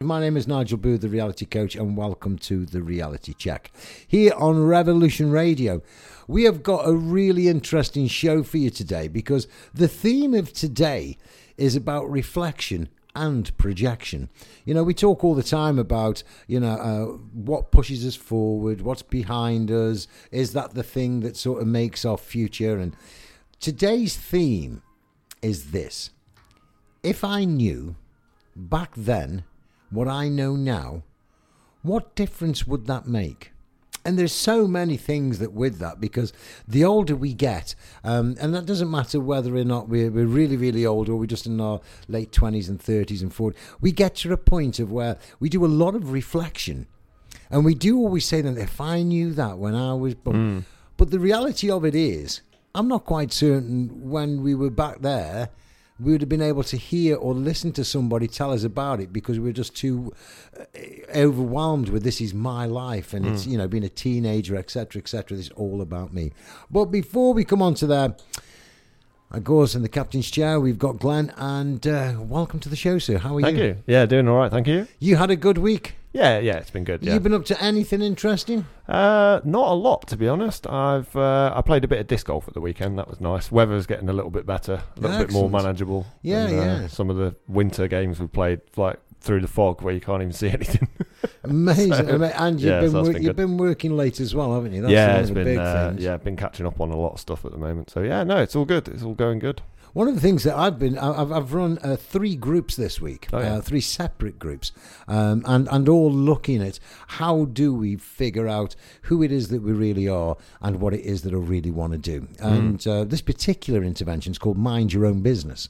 My name is Nigel Booth, the Reality Coach, and welcome to The Reality Check. Here on Revolution Radio, we have got a really interesting show for you today because the theme of today is about reflection and projection. You know, we talk all the time about, what pushes us forward, what's behind us, is that the thing that sort of makes our future? And today's theme is this. If I knew back then what I know now, what difference would that make? And there's so many things that with that, because the older we get, and that doesn't matter whether or not we're really, really old or we're just in our late 20s and 30s and 40s, we get to a point of where we do a lot of reflection. And we do always say that if I knew that when I was... But the reality of it is, I'm not quite certain when we were back there, we would have been able to hear or listen to somebody tell us about it because we were just too overwhelmed with this is my life and it's, being a teenager, etc., etc. This is all about me. But before we come on to that, of course, in the captain's chair, we've got Glenn, and welcome to the show, sir. How are you? Thank you. Yeah, doing all right, thank you. You had a good week? Yeah, it's been good. Yeah. You been up to anything interesting? Not a lot, to be honest. I played a bit of disc golf at the weekend. That was nice. Weather's getting a little bit better, a little bit more manageable. Yeah. Some of the winter games we played, like through the fog, where you can't even see anything. Amazing. And you've been working late as well, haven't you? That's one of the big things. I've been catching up on a lot of stuff at the moment. So yeah, no, it's all good. It's all going good. One of the things that I've run 3 groups this week, 3 separate groups, and all looking at how do we figure out who it is that we really are and what it is that I really want to do. And this particular intervention is called Mind Your Own Business,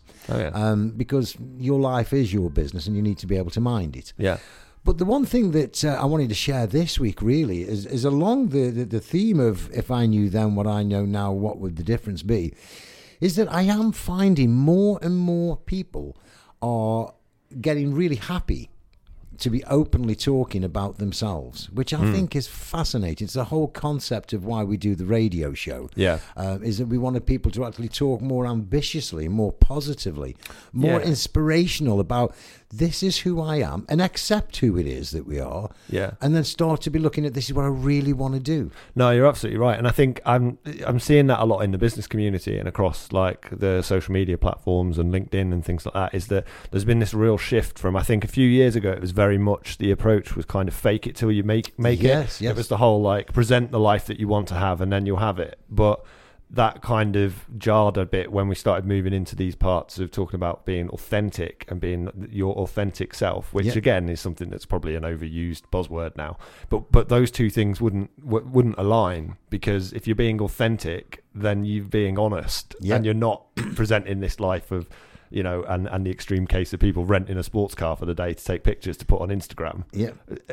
because your life is your business and you need to be able to mind it. Yeah. But the one thing that I wanted to share this week really is along the theme of if I knew then what I know now, what would the difference be? Is that I am finding more and more people are getting really happy to be openly talking about themselves, which I think is fascinating. It's the whole concept of why we do the radio show. Yeah. Is that we wanted people to actually talk more ambitiously, more positively, more inspirational about this is who I am and accept who it is that we are. Yeah. And then start to be looking at this is what I really want to do. No, you're absolutely right. And I think I'm seeing that a lot in the business community and across like the social media platforms and LinkedIn and things like that, is that there's been this real shift from, I think a few years ago, it was very much the approach was kind of fake it till you make it. Yes. It was the whole like present the life that you want to have and then you'll have it. But that kind of jarred a bit when we started moving into these parts of talking about being authentic and being your authentic self, which again is something that's probably an overused buzzword now. But those two things wouldn't align, because if you're being authentic, then you're being honest, and you're not presenting this life of, and the extreme case of people renting a sports car for the day to take pictures to put on Instagram. Yeah.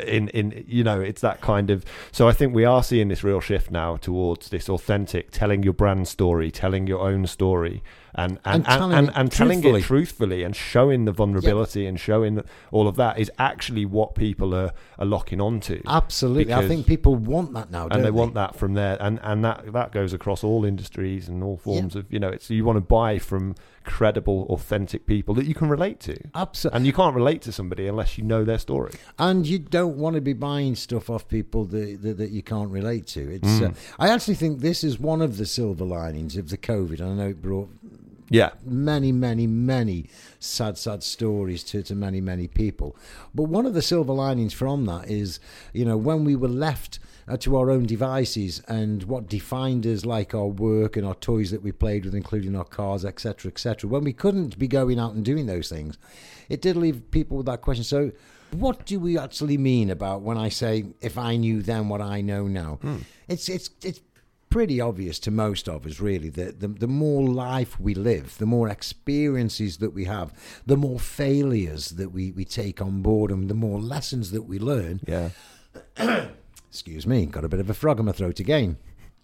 It's that kind of. So I think we are seeing this real shift now towards this authentic, telling your brand story, telling your own story, and telling it truthfully and showing the vulnerability and showing that all of that is actually what people are locking onto. Absolutely. I think people want that now, don't they? Want that from there, and that goes across all industries and all forms of, it's, you want to buy from credible, authentic people that you can relate to. Absolutely. And you can't relate to somebody unless you know their story. And you don't want to be buying stuff off people that you can't relate to. It's I actually think this is one of the silver linings of the COVID. I know it brought many, many, many sad stories to many, many people. But one of the silver linings from that is, when we were left to our own devices and what defined us, like our work and our toys that we played with, including our cars, etc., etc. When we couldn't be going out and doing those things, it did leave people with that question. So what do we actually mean about when I say, if I knew then what I know now? It's pretty obvious to most of us, really, that the more life we live, the more experiences that we have, the more failures that we take on board, and the more lessons that we learn. Yeah. Excuse me, got a bit of a frog in my throat again.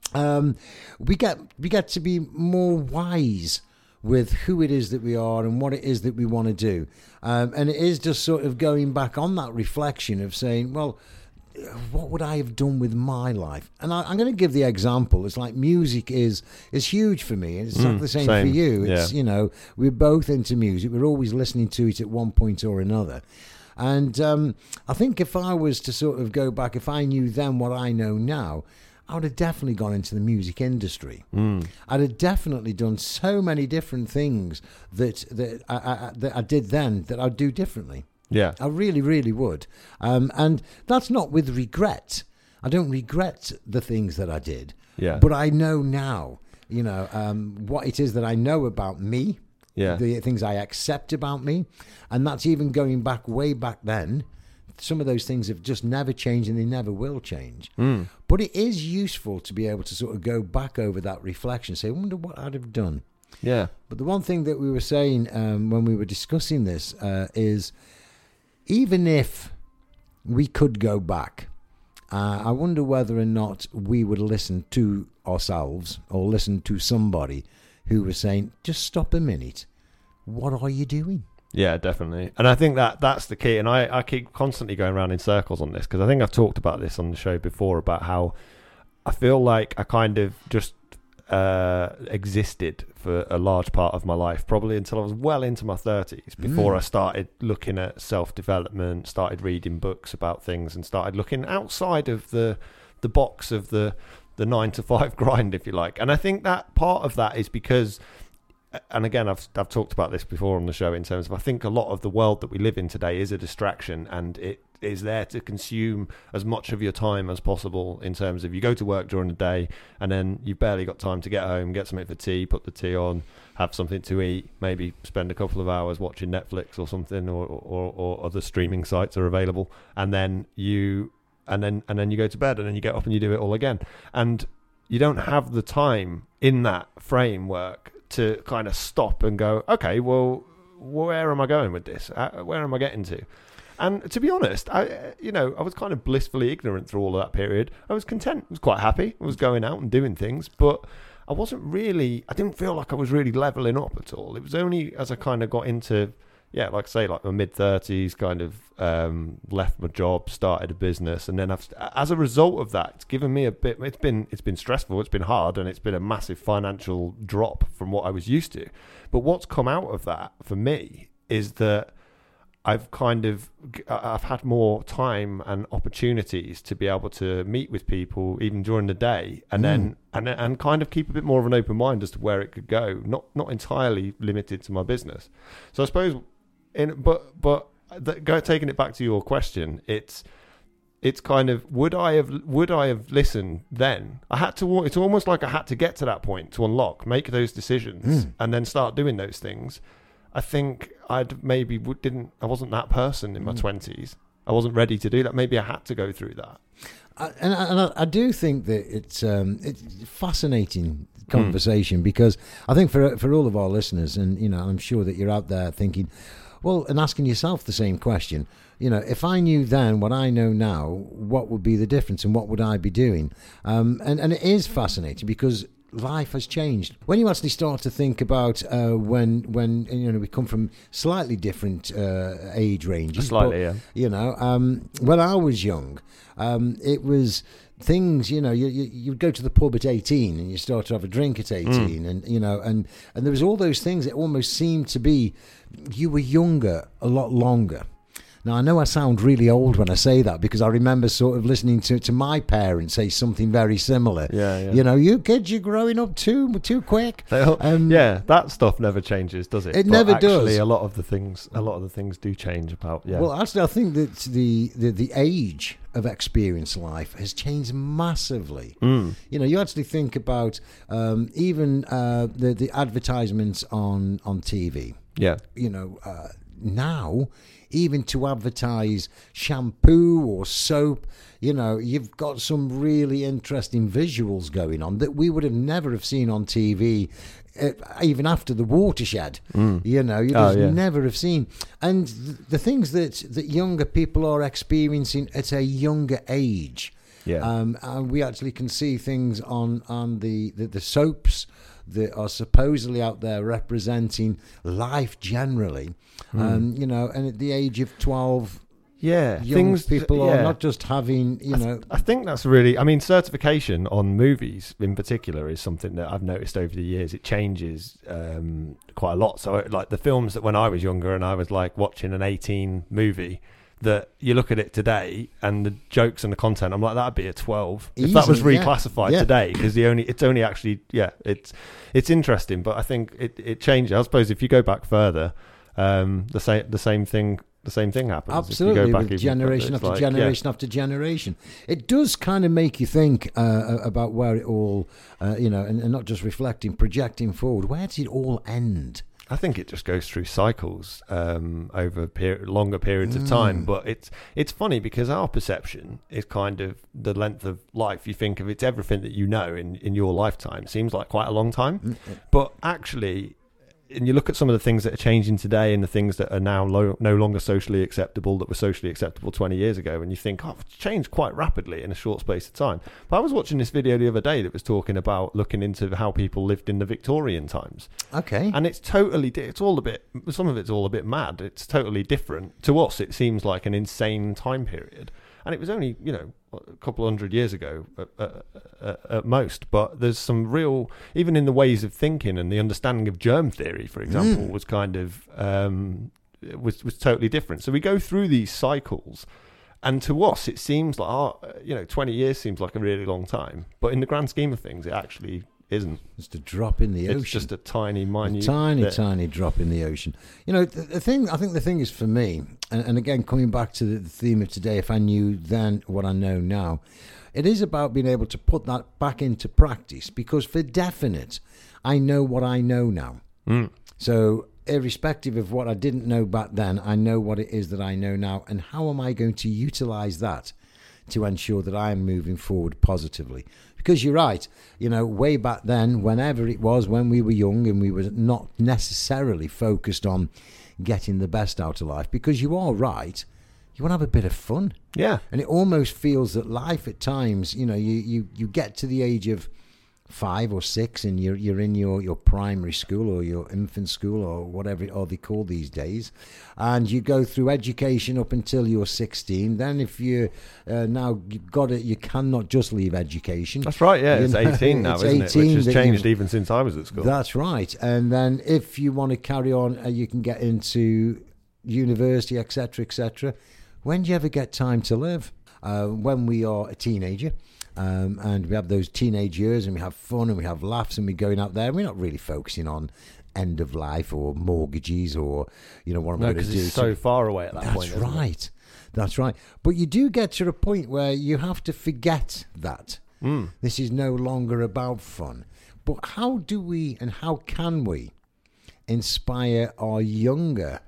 We get to be more wise with who it is that we are and what it is that we want to do. And it is just sort of going back on that reflection of saying, well, what would I have done with my life? And I'm going to give the example. It's like music is huge for me. It's not the same for you. It's, we're both into music. We're always listening to it at one point or another. And I think if I was to sort of go back, if I knew then what I know now, I would have definitely gone into the music industry. I'd have definitely done so many different things that I did then that I'd do differently. Yeah. I really, really would. And that's not with regret. I don't regret the things that I did. Yeah. But I know now, what it is that I know about me. Yeah. The things I accept about me. And that's even going back way back then. Some of those things have just never changed and they never will change. But it is useful to be able to sort of go back over that reflection, say, I wonder what I'd have done. Yeah. But the one thing that we were saying when we were discussing this is even if we could go back, I wonder whether or not we would listen to ourselves or listen to somebody who was saying, just stop a minute. What are you doing? Yeah, definitely. And I think that's the key. And I keep constantly going around in circles on this because I think I've talked about this on the show before about how I feel like I kind of just existed for a large part of my life, probably until I was well into my 30s, before I started looking at self-development, started reading books about things and started looking outside of the box of the 9-to-5 grind, if you like. And I think that part of that is because, and again, I've talked about this before on the show in terms of I think a lot of the world that we live in today is a distraction, and it is there to consume as much of your time as possible in terms of you go to work during the day and then you've barely got time to get home, get something for tea, put the tea on, have something to eat, maybe spend a couple of hours watching Netflix or something, or other streaming sites are available, and then you go to bed, and then you get up and you do it all again, and you don't have the time in that framework to kind of stop and go, okay, well, where am I going with this? Where am I getting to? And to be honest, I was kind of blissfully ignorant through all of that period. I was content. I was quite happy. I was going out and doing things, but I didn't feel like I was really leveling up at all. It was only as I kind of got into, like my mid-30s, kind of left my job, started a business, and then as a result of that, it's given me a bit. It's been stressful. It's been hard, and it's been a massive financial drop from what I was used to. But what's come out of that for me is that I've had more time and opportunities to be able to meet with people even during the day, and then and kind of keep a bit more of an open mind as to where it could go, not entirely limited to my business. So I suppose, taking it back to your question, it's kind of would I have listened then? I had to. It's almost like I had to get to that point to unlock, make those decisions, and then start doing those things. I think I wasn't that person in my 20s. I wasn't ready to do that. Maybe I had to go through that. I do think that it's a fascinating conversation because I think for all of our listeners, and I'm sure that you're out there thinking, well, and asking yourself the same question. If I knew then what I know now, what would be the difference and what would I be doing? And it is fascinating because life has changed. When you actually start to think about when we come from slightly different age ranges. Slightly, yeah. When I was young, it was things, you'd go to the pub at 18 and you start to have a drink at 18 and there was all those things that almost seemed to be you were younger a lot longer. Now, I know I sound really old when I say that because I remember sort of listening to my parents say something very similar. Yeah. You kids, you're growing up too quick. That stuff never changes, does it? It never does. Actually, a lot of the things do change about. Yeah. Well, actually, I think that the age of experience life has changed massively. You actually think about even the advertisements on TV. Yeah. Now, even to advertise shampoo or soap, you've got some really interesting visuals going on that we would have never have seen on TV, even after the watershed. You'd never have seen. And the things that younger people are experiencing at a younger age. Yeah. And we actually can see things on the soaps that are supposedly out there representing life generally. And at the age of 12, young people are not just having, I think that's really, certification on movies in particular is something that I've noticed over the years. It changes quite a lot. So like the films that when I was younger and I was like watching an 18 movie, that you look at it today and the jokes and the content, I'm like, that'd be a 12 Easy, if that was yeah. reclassified Yeah. today, because it's only actually, it's interesting. But I think it changes. I suppose if you go back further, the same thing happens. Absolutely, If you go back with even generation further, after it's generation after generation. It does kind of make you think about where it all, and not just reflecting, projecting forward. Where did it all end? I think it just goes through cycles over longer periods of time. But it's funny because our perception is kind of the length of life. You think of it's everything that you know in your lifetime. Seems like quite a long time. But actually, and you look at some of the things that are changing today and the things that are now no longer socially acceptable that were socially acceptable 20 years ago, and you think, oh, it's changed quite rapidly in a short space of time. But I was watching this video the other day that was talking about looking into how people lived in the Victorian times. Okay. And some of it's all a bit mad. It's totally different. To us, it seems like an insane time period. And it was only, a couple of hundred years ago at most. But there's some real, even in the ways of thinking and the understanding of germ theory, for example, was kind of, was totally different. So we go through these cycles. And to us, it seems like, 20 years seems like a really long time. But in the grand scheme of things, it actually isn't. Just a drop in the ocean. It's just a tiny, minute... tiny drop in the ocean. I think the thing is for me, and again, coming back to the theme of today, if I knew then what I know now, it is about being able to put that back into practice, because for definite, I know what I know now. So irrespective of what I didn't know back then, I know what it is that I know now, and how am I going to utilize that to ensure that I am moving forward positively? Because you're right, way back then, whenever it was, when we were young and we were not necessarily focused on getting the best out of life, because you are right, you want to have a bit of fun. Yeah. And it almost feels that life at times, you get to the age of 5 or 6 and you're in your primary school or your infant school or whatever they call these days, and you go through education up until you're 16. Then if you now you've got it, you cannot just leave education. That's right, yeah. It's 18 now, isn't it? Which has changed even since I was at school. That's right. And then if you want to carry on, you can get into university, etc., etc. When do you ever get time to live? When we are a teenager, and we have those teenage years and we have fun and we have laughs and we're going out there and we're not really focusing on end of life or mortgages or what I'm going to do. It's so far away at that point. That's right. That's right. But you do get to a point where you have to forget that. This is no longer about fun. But how do we and how can we inspire our younger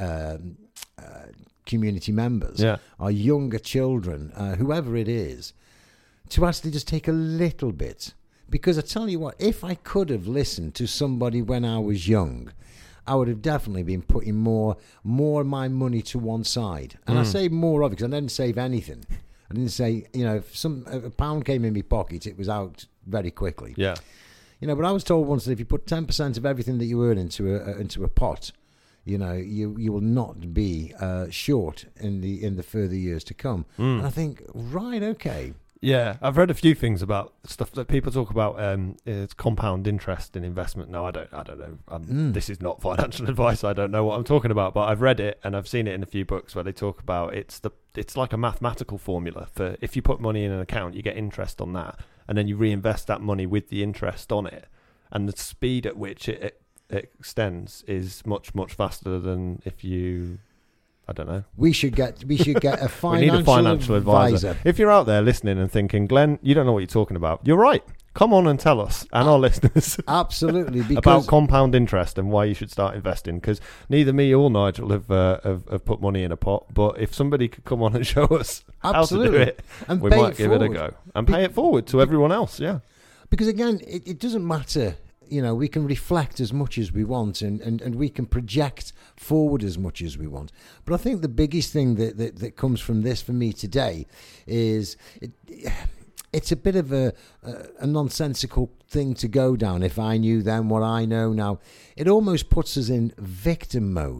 community members, our younger children, whoever it is, to actually just take a little bit? Because I tell you what, if I could have listened to somebody when I was young, I would have definitely been putting more of my money to one side. And I say more of it because I didn't save anything. I didn't say, if a pound came in my pocket, it was out very quickly. Yeah. But I was told once that if you put 10% of everything that you earn into a pot, you will not be short in the further years to come. And I think, right, okay. Yeah, I've read a few things about stuff that people talk about. It's compound interest in investment. No, I don't know. This is not financial advice. I don't know what I'm talking about, but I've read it and I've seen it in a few books where they talk about it's like a mathematical formula for if you put money in an account, you get interest on that, and then you reinvest that money with the interest on it, and the speed at which it extends is much faster than if you. I don't know. We should get a financial we need a financial advisor. If you're out there listening and thinking, Glenn, you don't know what you're talking about, you're right. Come on and tell us and our listeners absolutely about compound interest and why you should start investing. Because neither me or Nigel have put money in a pot. But if somebody could come on and show us how to do it, and we might give it a go and pay it forward to everyone else. Yeah. Because again, it doesn't matter. We can reflect as much as we want and we can project forward as much as we want. But I think the biggest thing that comes from this for me today is it's a bit of a nonsensical thing to go down. If I knew then what I know now, it almost puts us in victim mode.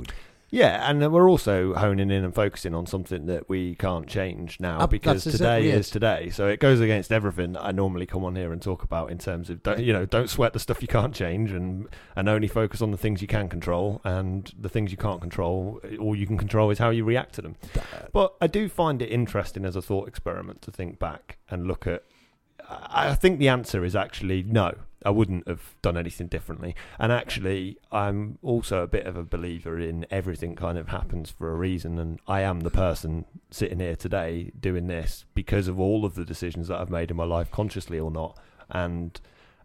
Yeah, and we're also honing in and focusing on something that we can't change now because today is today. So it goes against everything that I normally come on here and talk about in terms of don't sweat the stuff you can't change and only focus on the things you can control, and the things you can't control, all you can control is how you react to them. But I do find it interesting as a thought experiment to think back and look at. I think the answer is actually no. I wouldn't have done anything differently. And actually, I'm also a bit of a believer in everything kind of happens for a reason. And I am the person sitting here today doing this because of all of the decisions that I've made in my life, consciously or not. And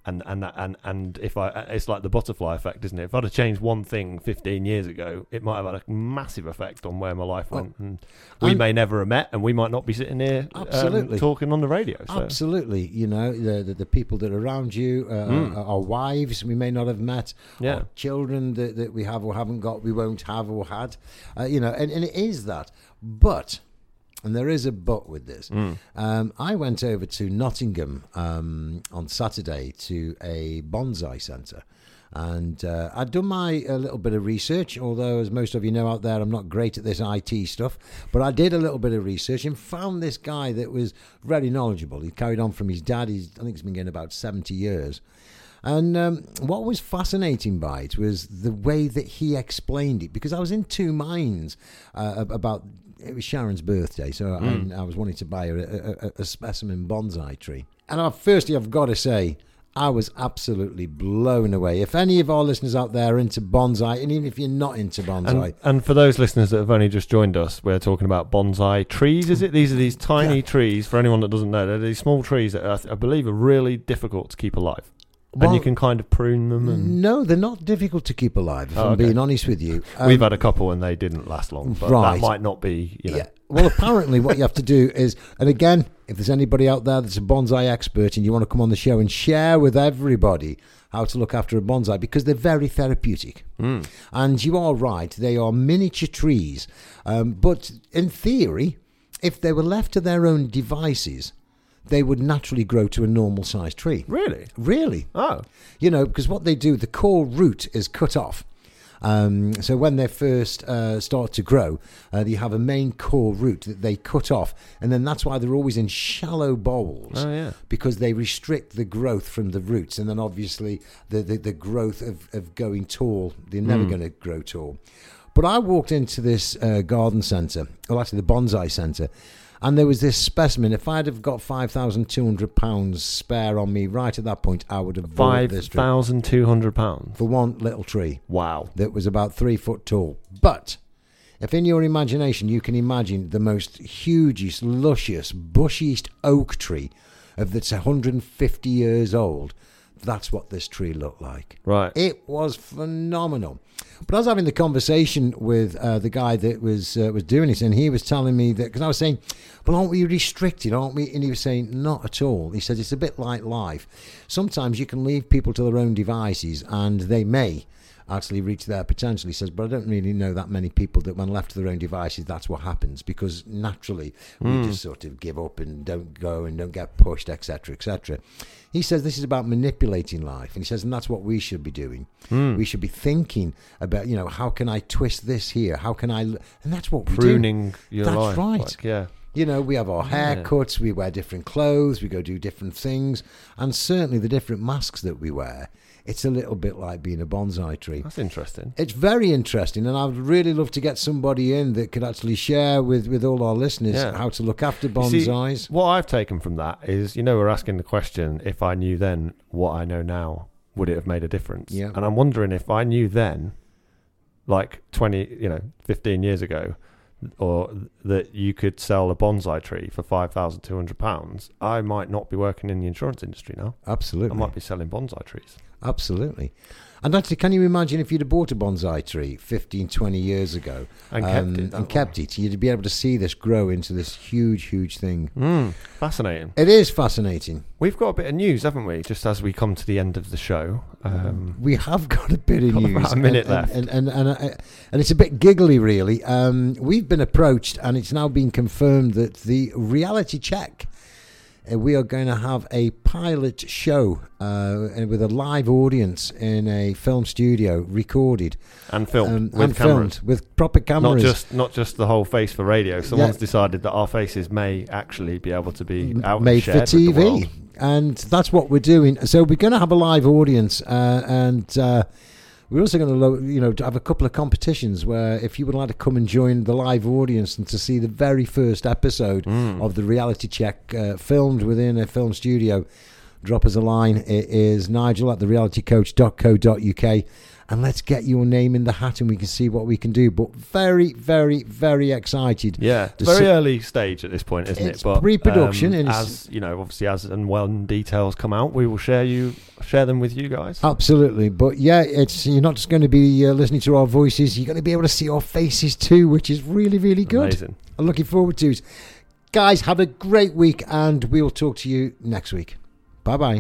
if it's like the butterfly effect, isn't it? If I'd have changed one thing 15 years ago, it might have had a massive effect on where my life went. And we may never have met, and we might not be sitting here talking on the radio. So. Absolutely, the people that are around you, our wives we may not have met, our children that we have or haven't got, we won't have or had, and it is that, but. And there is a but with this. I went over to Nottingham on Saturday to a bonsai centre. And I'd done a little bit of research, although, as most of you know out there, I'm not great at this IT stuff. But I did a little bit of research and found this guy that was very knowledgeable. He carried on from his dad. I think he's been getting about 70 years. And what was fascinating by it was the way that he explained it, because I was in two minds about... It was Sharon's birthday, so I was wanting to buy her a specimen bonsai tree. And firstly, I've got to say, I was absolutely blown away. If any of our listeners out there are into bonsai, and even if you're not into bonsai... And for those listeners that have only just joined us, we're talking about bonsai trees, is it? These are these tiny trees, for anyone that doesn't know. They're these small trees that I believe are really difficult to keep alive. And you can kind of prune them. No, they're not difficult to keep alive, if I'm being honest with you. We've had a couple and they didn't last long, but that might not be, Yeah. Well, apparently what you have to do is, and again, if there's anybody out there that's a bonsai expert and you want to come on the show and share with everybody how to look after a bonsai, because they're very therapeutic. And you are right, they are miniature trees. But in theory, if they were left to their own devices, they would naturally grow to a normal sized tree. Really? Really. Oh. Because what they do, the core root is cut off. So when they first start to grow, you have a main core root that they cut off. And then that's why they're always in shallow bowls. Oh, yeah. Because they restrict the growth from the roots. And then obviously the growth of going tall, they're never going to grow tall. But I walked into this garden centre, well, actually the bonsai centre, and there was this specimen. If I'd have got £5,200 spare on me right at that point, I would have bought this tree. £5,200 for one little tree. Wow. That was about 3 foot tall. But if in your imagination you can imagine the most hugest, luscious, bushiest oak tree that's 150 years old, that's what this tree looked like. Right. It was phenomenal. But I was having the conversation with the guy that was doing it, and he was telling me that, because I was saying, well, aren't we restricted, aren't we? And he was saying, not at all. He says, it's a bit like life. Sometimes you can leave people to their own devices, and they may actually reach their potential. He says, but I don't really know that many people that when left to their own devices, that's what happens, because naturally we just sort of give up and don't go and don't get pushed, etc., etc. He says this is about manipulating life, and he says, and that's what we should be doing. We should be thinking about, how can I twist this here? How can I... And that's what we do. Pruning your that's life. Right. Like, yeah. We have our haircuts, we wear different clothes, we go do different things, and certainly the different masks that we wear. It's a little bit like being a bonsai tree. That's interesting. It's very interesting, and I'd really love to get somebody in that could actually share with all our listeners how to look after bonsais. See, what I've taken from that is, we're asking the question, if I knew then what I know now, would it have made a difference? Yeah. And I'm wondering if I knew then, like 15 years ago, or that you could sell a bonsai tree for £5,200, I might not be working in the insurance industry now. Absolutely. I might be selling bonsai trees. Absolutely. And actually, can you imagine if you'd have bought a bonsai tree 15, 20 years ago and kept it, you'd be able to see this grow into this huge, huge thing. Fascinating. It is fascinating. We've got a bit of news, haven't we, just as we come to the end of the show? We have got a bit of news. About a minute left. And it's a bit giggly, really. We've been approached, and it's now been confirmed that the reality check we are going to have a pilot show with a live audience in a film studio, recorded and filmed with and cameras, filmed with proper cameras. Not just the whole face for radio. Someone's decided that our faces may actually be able to be out made and shared for with the TV, world. and that's what we're doing. So we're going to have a live audience, and we're also going to have a couple of competitions where if you would like to come and join the live audience and to see the very first episode of the Reality Check filmed within a film studio, drop us a line. It is nigel@therealitycoach.co.uk, and let's get your name in the hat and we can see what we can do. But very, very, very excited. Yeah, it's very early stage at this point, isn't it? But pre-production, and as you know, obviously, as and when details come out, we will share them with you guys. Absolutely. But yeah, you're not just going to be listening to our voices, you're going to be able to see our faces too, which is really, really good. Amazing. I'm looking forward to it. Guys, have a great week, and we'll talk to you next week. Bye-bye.